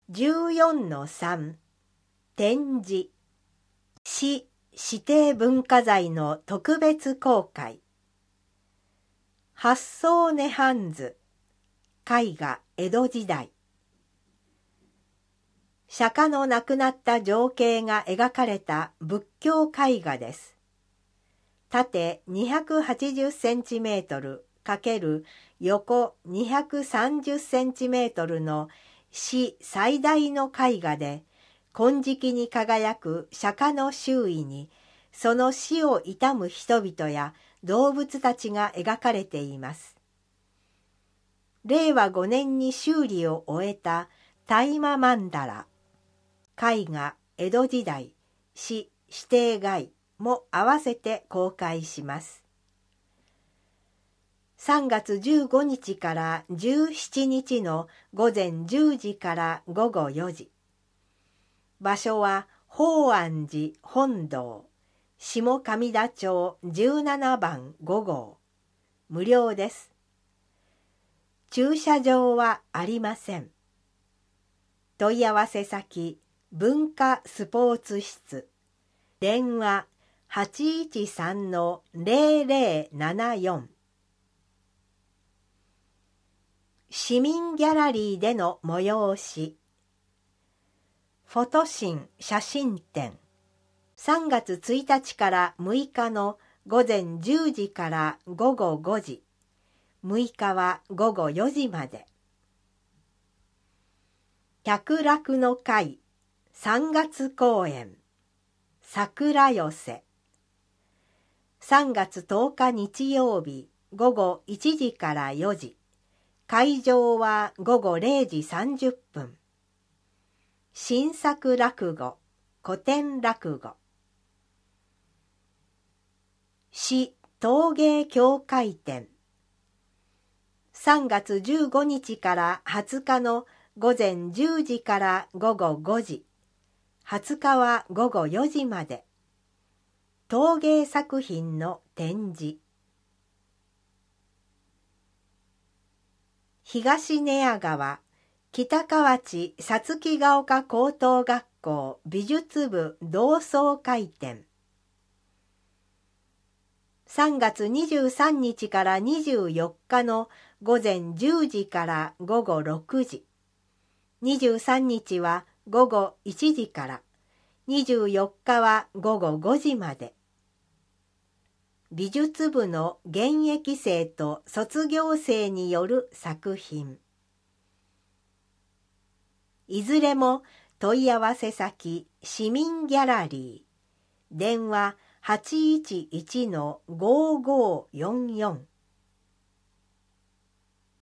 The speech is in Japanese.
14-3 展示市指定文化財の特別公開発想涅槃図絵画江戸時代釈迦の亡くなった情景が描かれた仏教絵画です。縦280センチメートル×横230センチメートルの市最大の絵画で、金色に輝く釈迦の周囲にその死を悼む人々や動物たちが描かれています。令和5年に修理を終えた大麻曼荼羅絵画江戸時代市指定外も合わせて公開します。3月15日から17日の午前10時から午後4時。場所は法安寺本堂下上田町17番5号。無料です。駐車場はありません。問い合わせ先文化スポーツ室電話 813-0074 市民ギャラリーでの催しフォトシン写真展3月1日から6日の午前10時から午後5時6日は午後4時まで百楽の会3月公演桜寄せ3月10日日曜日午後1時から4時会場は午後0時30分新作落語古典落語市陶芸協会展3月15日から20日の午前10時から午後5時20日は午後4時まで陶芸作品の展示東寝屋川北河内さつきが丘高等学校美術部同窓会展3月23日から24日の午前10時から午後6時23日は午後1時から24日は午後5時まで美術部の現役生と卒業生による作品いずれも問い合わせ先市民ギャラリー電話 811-5544